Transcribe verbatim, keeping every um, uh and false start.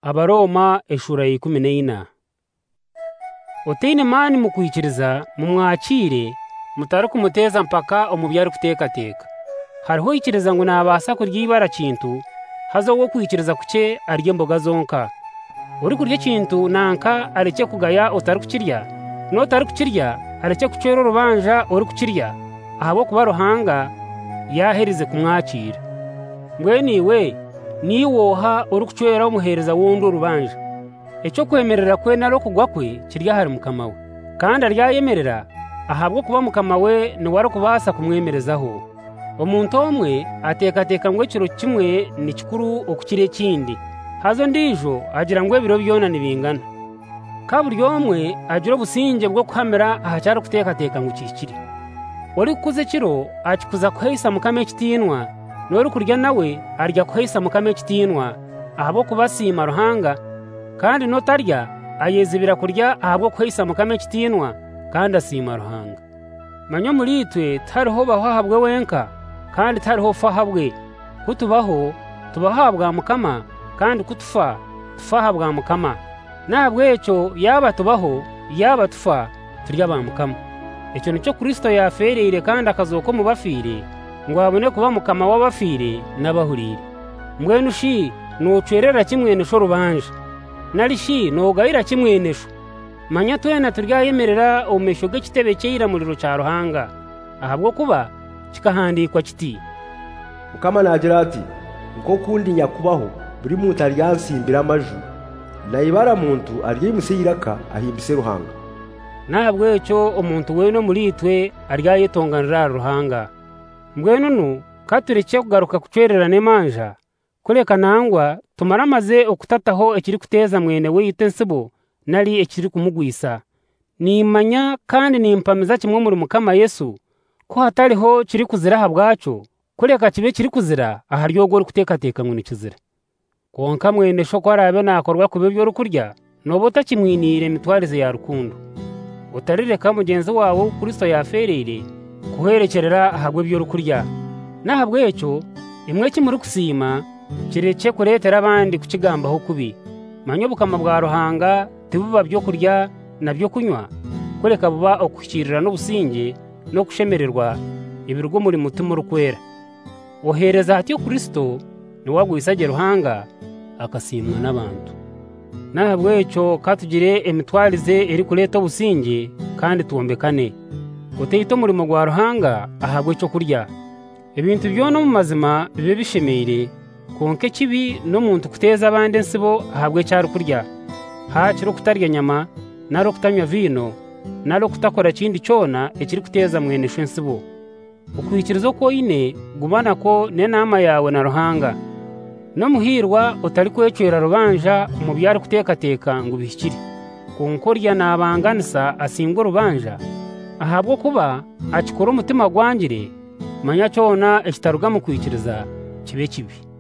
Abaroma eshura y'ikumi n'ina. Oteine mani mukwikiriza mumwakire mutari kumuteza mpaka omubyari kutekateka. Hariho ikiriza ngo nabasa kurya ibara kintu hazo wo kwikiriza kuke arye mboga zonka. Uri kurya kintu nanka areke kugaya otari kukirya, no tari kukirya areke kucera rubanja uri kukirya, ahabo kuba ruhanga yaherize kumwakira. Mbweniwe niwoha uri kucera umuhereza wundi rubanja. Echo kwemerera kwe naro kugwa kwe kirya hari mukama we, kandi aryayemerera ahabwo kuba mukama we ni wari kubasa kumwemerezaho. Omuntu omwe atekateka ngo kiro kimwe ni kikuru okukire kindi, hazo ndijo agira ngo ebiro byona nibingana. Kaburi omwe agira obusinge bwo kuhamera ahacyaro kutekateka ngo kikiri. Ori kuze kiro akikuza kuheisa mukama ekitinwa, nori kurya nawe arya kuheisa mukama ekitinwa ahabo kubasima ruhanga, kandi notarya ayezibira kurya ahabwo kuheisa mukama ekitinwa kandi asima ruhanga. Manyo muritwe tariho bahabwe wenka kandi tariho fahabwe, kutubaho tubahabwa mukama kandi kutufa tufahabwa mukama. Nabwe echo yaba tubaho yaba tufa turya ba mukama. Echo nico Kristo yafereire kandi akazoko mu bafire ngo abone kuba mukama w'abafire n'abahurire. Mbwenu shi nucwerera kimwe nisho rubanje, narishi nogayira kimwe nisho. Manya twena turyayemerera omesho g'ekitebe cyira muliro cya ruhanga, ahabwo kuba kikahandikwa kiti mukama nagira ati uko kundi nyakubaho buri muntu aryansimbira amaju nayibara muntu aryimusiraka ahimbise ruhanga. Nabwo echo omuntu weno muritwe aryayetonganira ruhanga. Mbwenu nu katureke kugaruka kucwerera nemanja kureka nangwa tumaramaze okutataho ekiri kuteza mwene weyite nsibo nali ekiri kumugwisa. Nimanya kandi nimpamiza kimwe muri mukama Yesu ko hatariho kiri kuzira habwacho, kureka kibe kiri kuzira aharyogo uri kutekateka ngo nikizira. Konka mwene sho kwarabe nakorwa kube byo rukurya nobo takimwinire mitwarize ya rukundo. Utarireka mugenzi wawe Kristo yafereire kuherekerera ahagwe byo rukurya. Nahabwe echo imwe kimuri kusima kireke kuretera abandi kukigambaho kubi. Manyo bukama bwa ruhanga tibuba byo kurya nabyo kunywa, kureka buba okukirira n'obusinge no kushemererwa ibirgo muri mutima rukwera. Ohereza hatyo Kristo ni wagwisage ruhanga akasimwa n'abantu. Nahabwe echo katugire emitwalize eri kureta obusinge kandi tuombekane. Oteito muri mugwa ruhanga ahabwe cyo kurya. Ebintu byono mu mazima bibe bishemere, konke kibi no muntu kuteza abandi nsibo ahabwe cyaro kurya. Ha kiro kutarya nyama, naro kutanywa vino, naro kutakora kindi cyona ekiri kuteza mwene shwensibo. Ukwikirizo ko ine gubana ko nenama yawe na ruhanga. No muhirwa utari kwecera rubanja mu byari kutekateka ngo bihikiri. Konkorya nabanganisa asingo rubanja ahabwo kuba akikora umutima gwangire, manya cyona ekitaruga mu kwikiriza kibe kibi.